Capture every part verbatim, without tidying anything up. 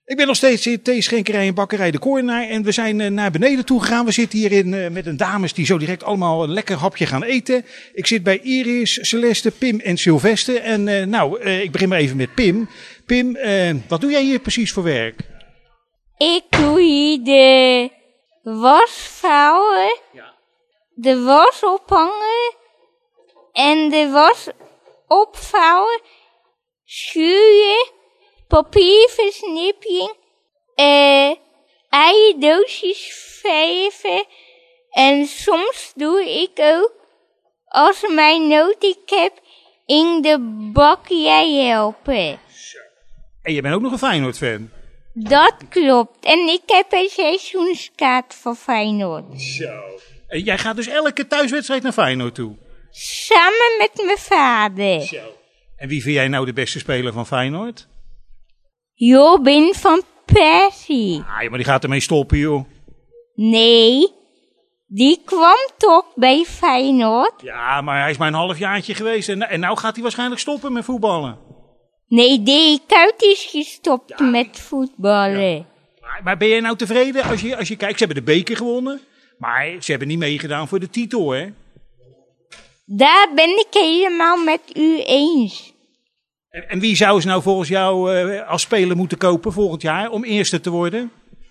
Ik ben nog steeds in theeschenkerij en bakkerij De Koornaar en we zijn uh, naar beneden toe gegaan. We zitten hier in, uh, met een dames die zo direct allemaal een lekker hapje gaan eten. Ik zit bij Iris, Celeste, Pim en Sylvester. En uh, nou, uh, ik begin maar even met Pim. Pim, uh, wat doe jij hier precies voor werk? Ik doe hier de was vouwen, Ja. de was ophangen en de was opvouwen, schuren, papierversnipping, uh, eierdoosjes verven en soms doe ik ook, als er mij nodig heb, in de bakkerij helpen. En je bent ook nog een Feyenoord-fan. Dat klopt. En ik heb een seizoenskaart voor Feyenoord. Zo. En jij gaat dus elke thuiswedstrijd naar Feyenoord toe? Samen met mijn vader. Zo. En wie vind jij nou de beste speler van Feyenoord? Robin van Persie. Ah, maar die gaat ermee stoppen, joh. Nee, die kwam toch bij Feyenoord? Ja, maar hij is maar een halfjaartje geweest en, en nou gaat hij waarschijnlijk stoppen met voetballen. Nee, die Kuit is gestopt ja. met voetballen. Ja. Maar, maar ben jij nou tevreden als je, als je kijkt? Ze hebben de beker gewonnen, maar ze hebben niet meegedaan voor de titel, hè? Daar ben ik helemaal met u eens. En, en wie zou ze nou volgens jou uh, als speler moeten kopen volgend jaar om eerste te worden?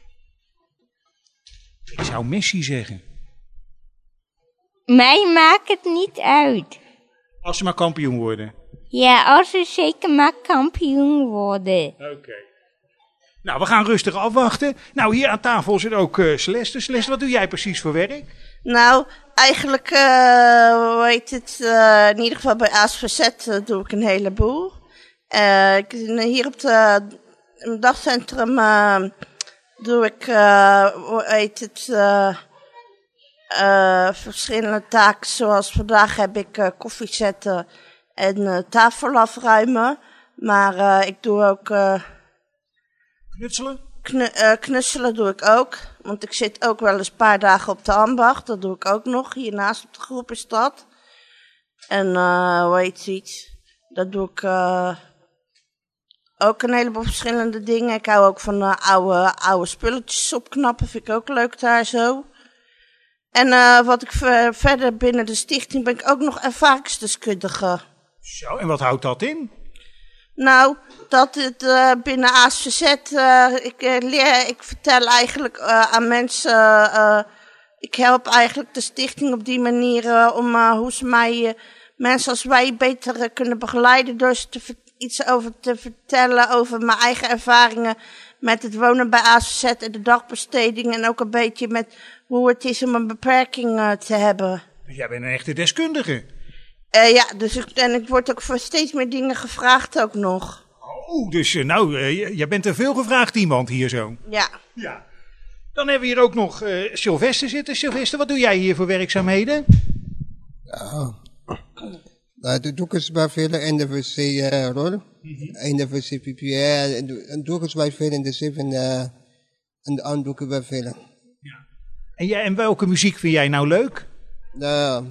Ik zou Messi zeggen. Mij maakt het niet uit. Als ze maar kampioen worden. Ja, als ze zeker maar kampioen worden. Oké. Okay. Nou, we gaan rustig afwachten. Nou, hier aan tafel zit ook uh, Celeste. Celeste, wat doe jij precies voor werk? Nou, eigenlijk, uh, hoe heet het, uh, in ieder geval bij A S V Z uh, doe ik een heleboel. Uh, ik, hier op de, in het dagcentrum uh, doe ik, uh, hoe heet het, uh, uh, verschillende taken. Zoals vandaag heb ik uh, koffie zetten en uh, tafel afruimen. Maar uh, ik doe ook... Uh, Knutselen? Knu uh, knutselen doe ik ook. Want ik zit ook wel eens een paar dagen op de ambacht. Dat doe ik ook nog. Hiernaast op de groepenstad. En uh, hoe heet iets? Dat doe ik uh, ook een heleboel verschillende dingen. Ik hou ook van uh, oude, oude spulletjes opknappen. Vind ik ook leuk daar zo. En uh, wat ik verder binnen de stichting ben ik ook nog ervaringsdeskundige. Zo, en wat houdt dat in? Nou, dat het uh, binnen A S V Z, uh, ik, uh, leer, ik vertel eigenlijk uh, aan mensen, uh, ik help eigenlijk de stichting op die manier uh, om uh, hoe ze mij, uh, mensen als wij beter uh, kunnen begeleiden door ze te iets over te vertellen over mijn eigen ervaringen met het wonen bij A S V Z en de dagbesteding en ook een beetje met hoe het is om een beperking uh, te hebben. Dus jij bent een echte deskundige. Uh, ja, dus ik, en ik word ook voor steeds meer dingen gevraagd ook nog. Oh, dus uh, nou, uh, jij bent een veel gevraagd iemand hier zo. Ja. Ja. Dan hebben we hier ook nog uh, Sylvester zitten. Sylvester, wat doe jij hier voor werkzaamheden? Ja, nou, dat doe ik eens bij veel in de W C-rol. In de W C-P P R. En doe ik eens bij veel in de zeven uh, en de aandoeken bij veel. Ja. En, jij, en welke muziek vind jij nou leuk? Nou...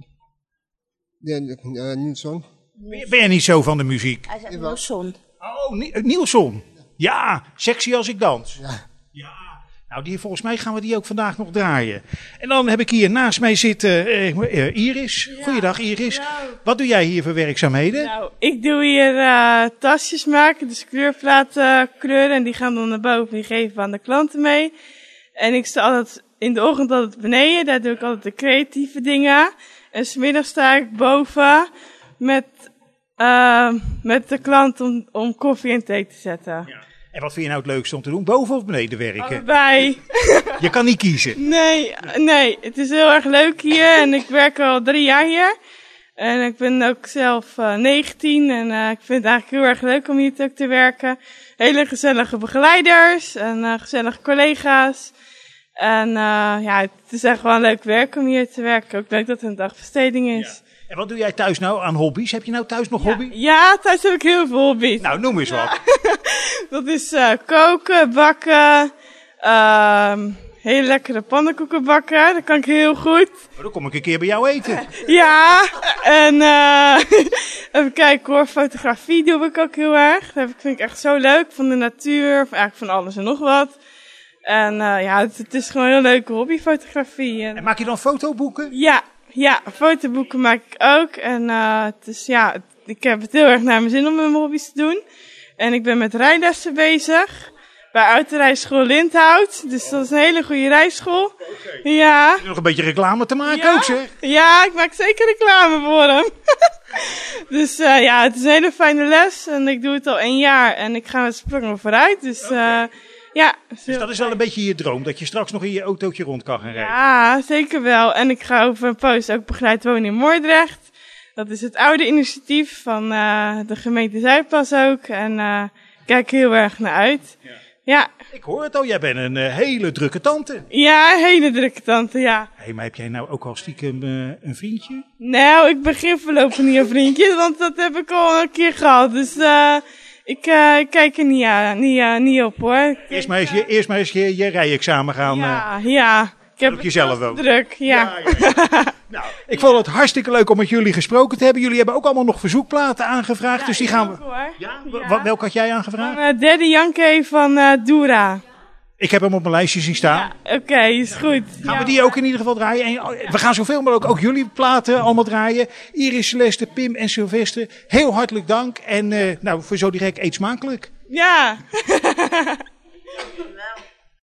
Ja, uh, Nielsen. Ben, ben je niet zo van de muziek? Hij zegt Nielsen. Oh, Nielsen. Ja, sexy als ik dans. Ja. Ja. Nou, die, volgens mij gaan we die ook vandaag nog draaien. En dan heb ik hier naast mij zitten uh, uh, Iris. Ja. Goeiedag Iris. Nou, wat doe jij hier voor werkzaamheden? Nou, ik doe hier uh, tasjes maken, dus kleurplaten kleuren. En die gaan dan naar boven, die geven we aan de klanten mee. En ik sta altijd in de ochtend altijd beneden, daar doe ik altijd de creatieve dingen. En 's middags sta ik boven met, uh, met de klant om, om koffie en thee te zetten. Ja. En wat vind je nou het leukste om te doen? Boven of beneden werken? Allebei. Je kan niet kiezen? Nee, nee, het is heel erg leuk hier en ik werk al drie jaar hier. En ik ben ook zelf uh, negentien en uh, ik vind het eigenlijk heel erg leuk om hier ook te werken. Hele gezellige begeleiders en uh, gezellige collega's. En uh, ja, het is echt wel een leuk werk om hier te werken. Ook leuk dat het een dagbesteding is. Ja. En wat doe jij thuis nou aan hobby's? Heb je nou thuis nog ja, hobby? Ja, thuis heb ik heel veel hobby's. Nou, noem eens wat. Dat is uh, koken, bakken, uh, hele lekkere pannenkoeken bakken. Dat kan ik heel goed. Oh, dan kom ik een keer bij jou eten. Ja, en uh, even kijken hoor, fotografie doe ik ook heel erg. Dat vind ik echt zo leuk, van de natuur, of eigenlijk van alles en nog wat. En uh, ja, het, het is gewoon een heel leuke hobby, fotografie. En, En maak je dan fotoboeken? ja, ja, fotoboeken maak ik ook. En uh, het is, ja, het, ik heb het heel erg naar mijn zin om mijn hobby's te doen. En ik ben met rijlessen bezig. Bij Autorijschool Lindhout. Dus dat is een hele goede rijschool. Okay. Ja. Nog een beetje reclame te maken ja. ook, zeg. Ja, ik maak zeker reclame voor hem. Dus uh, ja, het is een hele fijne les. En ik doe het al één jaar. En ik ga met sprongen vooruit. Dus okay. uh, ja. Dus dat is wel een beetje je droom. Dat je straks nog in je autootje rond kan gaan rijden. Ja, zeker wel. En ik ga over een poos ook begeleid wonen in Moordrecht. Dat is het oude initiatief van uh, de gemeente Zuidpas ook. En uh, ik kijk heel erg naar uit. Ja. Ja. Ik hoor het al, jij bent een uh, hele drukke tante. Ja, een hele drukke tante, ja. Hé, hey, maar heb jij nou ook al stiekem uh, een vriendje? Nou, ik begin voorlopig niet een vriendje, want dat heb ik al een keer gehad. Dus uh, ik uh, kijk er niet, uh, niet, uh, niet op hoor. Eerst maar eens je, eerst maar eens je, je rijexamen gaan. Ja, uh, ja. Ik heb ook jezelf wel druk, ja. ja, ja, ja. Nou, ik vond het hartstikke leuk om met jullie gesproken te hebben. Jullie hebben ook allemaal nog verzoekplaten aangevraagd, ja, dus die gaan we... Hoor. Ja? ja? Welke had jij aangevraagd? Van uh, Daddy Yankee van uh, Doera. Ik heb hem op mijn lijstje zien staan. Ja, oké, okay, is goed. Gaan ja, we die ook in ieder geval draaien? En we gaan zoveel mogelijk ook jullie platen allemaal draaien. Iris, Celeste, Pim en Sylvester, heel hartelijk dank. En uh, nou, voor zo direct eet smakelijk. Ja.